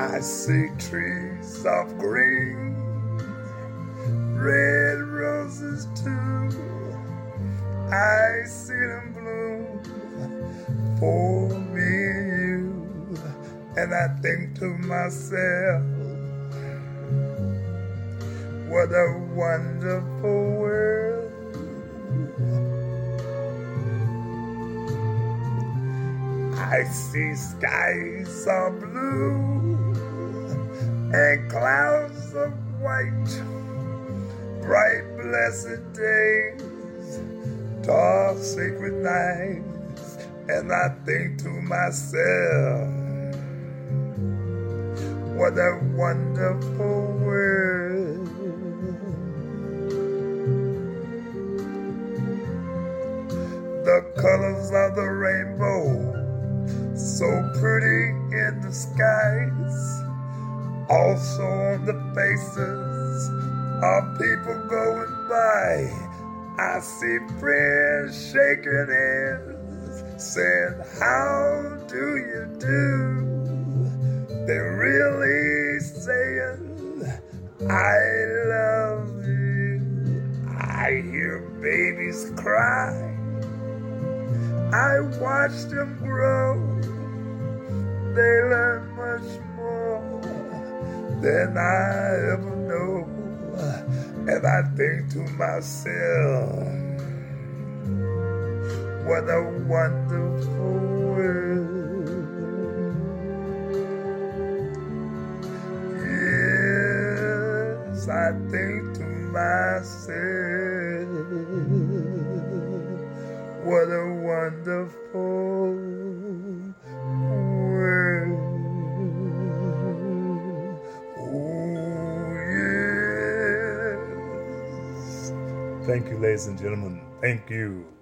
I see trees of green, red roses too. I see them bloom for me and you. And I think to myself, what a wonderful world. I see skies of blue and clouds of white, bright blessed days, dark sacred nights, and I think to myself, what a wonderful world. The colors of the rainbow, so pretty in the skies, also on the faces of people going by. I see friends shaking hands, saying, how do you do? They're really saying, I love you. I hear babies cry. I watch them grow. They learn much more than I ever know. And I think to myself, what a wonderful world. Yes, I think to myself, what a wonderful world. Oh, yes. Thank you, ladies and gentlemen. Thank you.